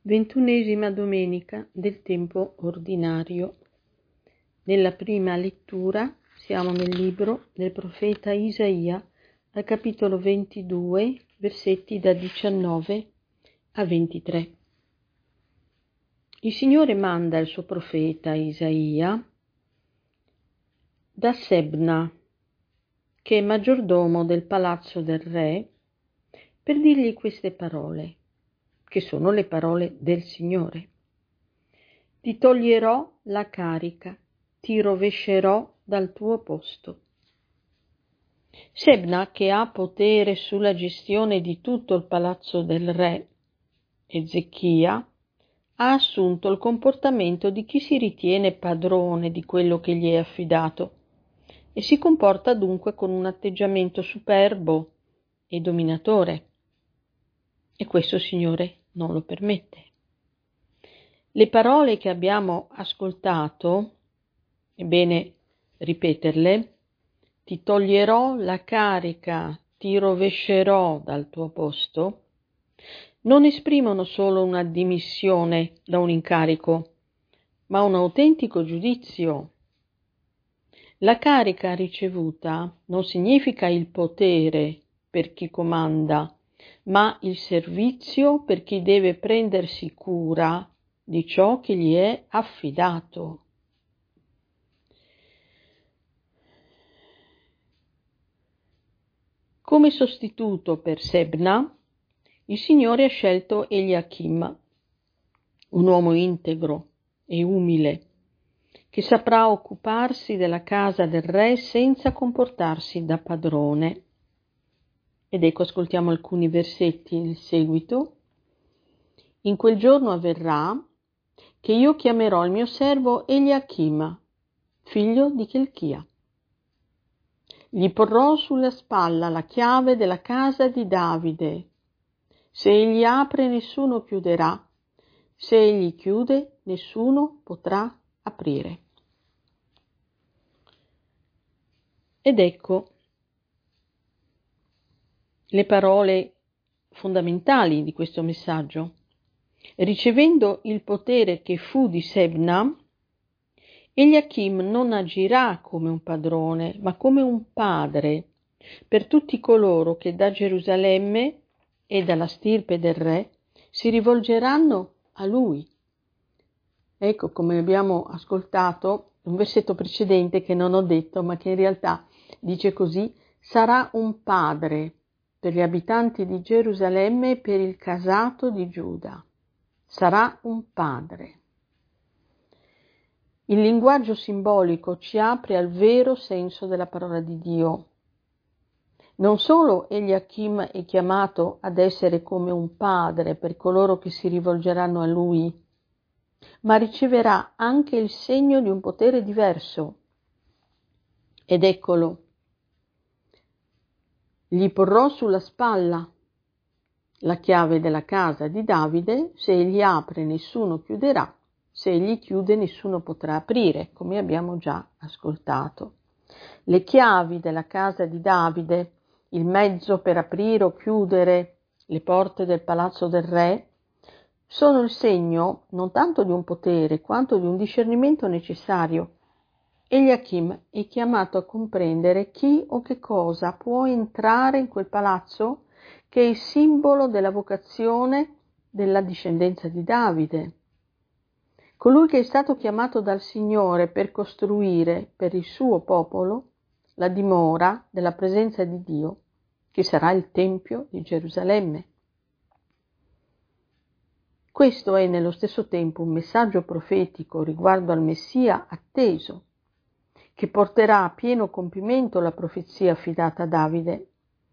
Ventunesima domenica del tempo ordinario. Nella prima lettura siamo nel libro del profeta Isaia, al capitolo 22, versetti da 19 a 23. Il Signore manda il suo profeta Isaia da Sebna, che è maggiordomo del palazzo del re, per dirgli queste parole, che sono le parole del Signore. Ti toglierò la carica, ti rovescerò dal tuo posto. Sebna, che ha potere sulla gestione di tutto il palazzo del re, Ezechia, ha assunto il comportamento di chi si ritiene padrone di quello che gli è affidato e si comporta dunque con un atteggiamento superbo e dominatore. E questo, Signore, non lo permette. Le parole che abbiamo ascoltato, è bene ripeterle: ti toglierò la carica, ti rovescerò dal tuo posto, non esprimono solo una dimissione da un incarico, ma un autentico giudizio. La carica ricevuta non significa il potere per chi comanda, ma il servizio per chi deve prendersi cura di ciò che gli è affidato. Come sostituto per Sebna, il Signore ha scelto Eliachim, un uomo integro e umile, che saprà occuparsi della casa del re senza comportarsi da padrone. Ed ecco, ascoltiamo alcuni versetti in seguito. In quel giorno avverrà che io chiamerò il mio servo Eliachim, figlio di Chelchia. Gli porrò sulla spalla la chiave della casa di Davide. Se egli apre, nessuno chiuderà. Se egli chiude, nessuno potrà aprire. Ed ecco le parole fondamentali di questo messaggio. Ricevendo il potere che fu di Sebna, Eliachim non agirà come un padrone, ma come un padre per tutti coloro che da Gerusalemme e dalla stirpe del re si rivolgeranno a lui. Ecco, come abbiamo ascoltato, un versetto precedente che non ho detto, ma che in realtà dice così: sarà un padre per gli abitanti di Gerusalemme e per il casato di Giuda. Sarà un padre. Il linguaggio simbolico ci apre al vero senso della parola di Dio. Non solo Eliachim è chiamato ad essere come un padre per coloro che si rivolgeranno a lui, ma riceverà anche il segno di un potere diverso. Ed eccolo: gli porrò sulla spalla la chiave della casa di Davide, se egli apre nessuno chiuderà, se egli chiude nessuno potrà aprire, come abbiamo già ascoltato. Le chiavi della casa di Davide, il mezzo per aprire o chiudere le porte del palazzo del re, sono il segno non tanto di un potere quanto di un discernimento necessario. Eliachim è chiamato a comprendere chi o che cosa può entrare in quel palazzo che è il simbolo della vocazione della discendenza di Davide. Colui che è stato chiamato dal Signore per costruire per il suo popolo la dimora della presenza di Dio, che sarà il Tempio di Gerusalemme. Questo è nello stesso tempo un messaggio profetico riguardo al Messia atteso, che porterà a pieno compimento la profezia affidata a Davide.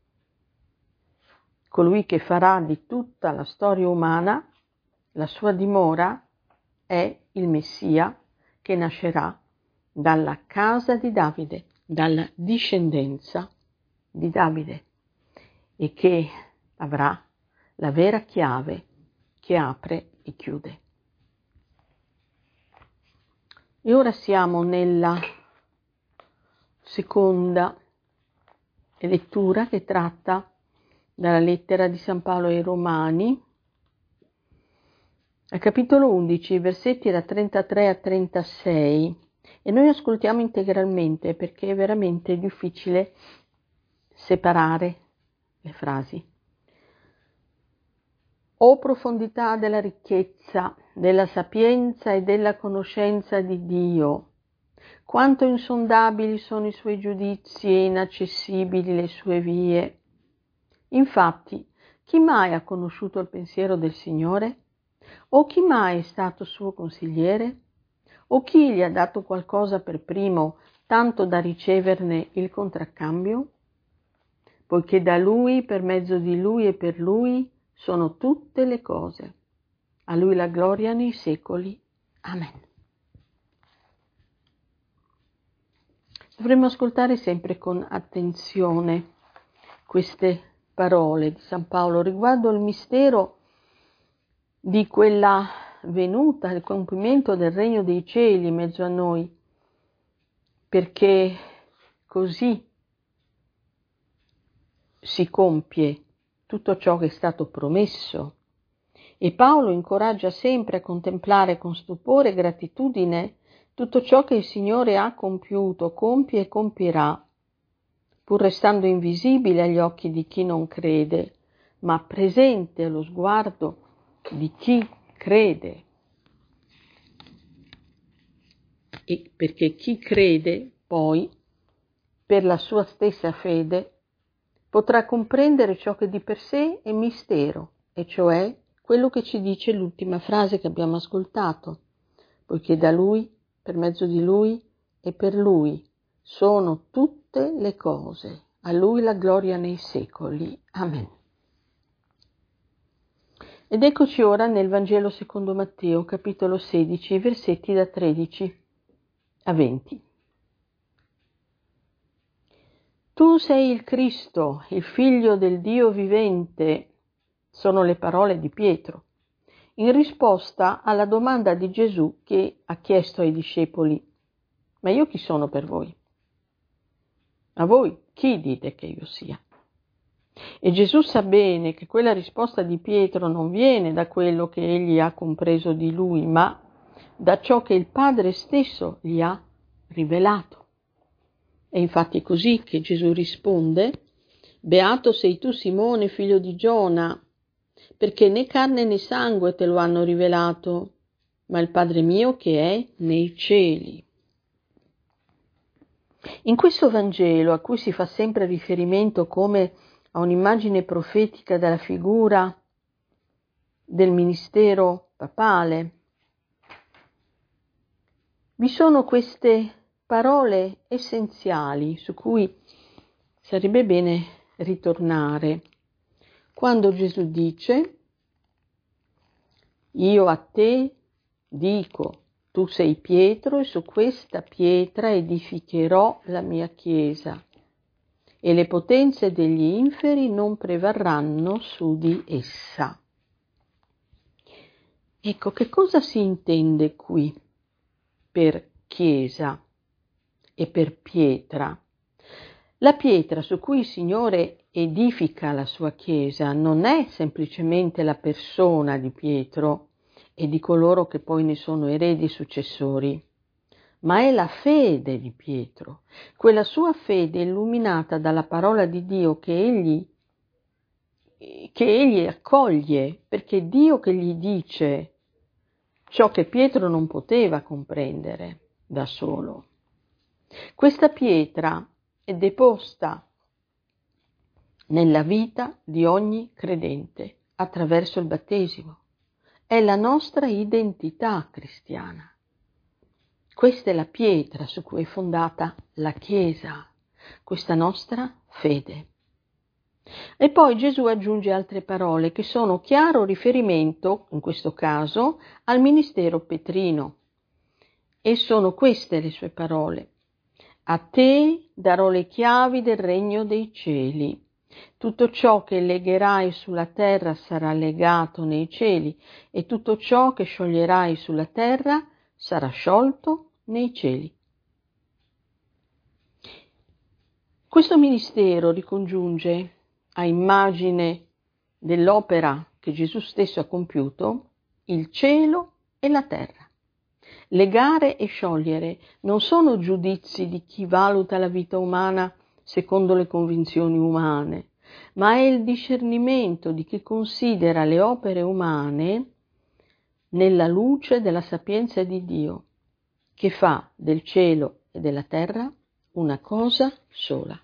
Colui che farà di tutta la storia umana la sua dimora è il Messia che nascerà dalla casa di Davide, dalla discendenza di Davide, e che avrà la vera chiave che apre e chiude. E ora siamo nella seconda lettura, che tratta dalla lettera di San Paolo ai Romani, al capitolo 11, versetti da 33 a 36, e noi ascoltiamo integralmente perché è veramente difficile separare le frasi. O profondità della ricchezza, della sapienza e della conoscenza di Dio, quanto insondabili sono i suoi giudizi e inaccessibili le sue vie. Infatti, chi mai ha conosciuto il pensiero del Signore? O chi mai è stato suo consigliere? O chi gli ha dato qualcosa per primo, tanto da riceverne il contraccambio? Poiché da Lui, per mezzo di Lui e per Lui, sono tutte le cose. A Lui la gloria nei secoli. Amen. Dovremmo ascoltare sempre con attenzione queste parole di San Paolo riguardo il mistero di quella venuta, il compimento del regno dei cieli in mezzo a noi, perché così si compie tutto ciò che è stato promesso. E Paolo incoraggia sempre a contemplare con stupore e gratitudine tutto ciò che il Signore ha compiuto, compie e compirà, pur restando invisibile agli occhi di chi non crede, ma presente allo sguardo di chi crede. E perché chi crede, poi, per la sua stessa fede, potrà comprendere ciò che di per sé è mistero, e cioè quello che ci dice l'ultima frase che abbiamo ascoltato, poiché da Lui, per mezzo di Lui e per Lui sono tutte le cose. A Lui la gloria nei secoli. Amen. Ed eccoci ora nel Vangelo secondo Matteo, capitolo 16, versetti da 13 a 20. Tu sei il Cristo, il Figlio del Dio vivente, sono le parole di Pietro, in risposta alla domanda di Gesù che ha chiesto ai discepoli: ma io chi sono per voi? A voi chi dite che io sia? E Gesù sa bene che quella risposta di Pietro non viene da quello che egli ha compreso di lui, ma da ciò che il Padre stesso gli ha rivelato. È infatti così che Gesù risponde: beato sei tu, Simone, figlio di Giona, perché né carne né sangue te lo hanno rivelato, ma il Padre mio che è nei cieli. In questo Vangelo, a cui si fa sempre riferimento come a un'immagine profetica della figura del ministero papale, vi sono queste parole essenziali su cui sarebbe bene ritornare. Quando Gesù dice: io a te dico, tu sei Pietro e su questa pietra edificherò la mia chiesa e le potenze degli inferi non prevarranno su di essa. Ecco, che cosa si intende qui per chiesa e per pietra? La pietra su cui il Signore edifica la sua chiesa non è semplicemente la persona di Pietro e di coloro che poi ne sono eredi e successori, ma è la fede di Pietro, quella sua fede illuminata dalla parola di Dio che egli accoglie, perché è Dio che gli dice ciò che Pietro non poteva comprendere da solo. Questa pietra è deposta nella vita di ogni credente attraverso il battesimo. È la nostra identità cristiana. Questa è la pietra su cui è fondata la Chiesa, questa nostra fede. E poi Gesù aggiunge altre parole che sono chiaro riferimento, in questo caso, al ministero petrino. E sono queste le sue parole: a te darò le chiavi del regno dei cieli. Tutto ciò che legherai sulla terra sarà legato nei cieli, e tutto ciò che scioglierai sulla terra sarà sciolto nei cieli. Questo ministero ricongiunge, a immagine dell'opera che Gesù stesso ha compiuto, il cielo e la terra. Legare e sciogliere non sono giudizi di chi valuta la vita umana secondo le convinzioni umane, ma è il discernimento di chi considera le opere umane nella luce della sapienza di Dio, che fa del cielo e della terra una cosa sola.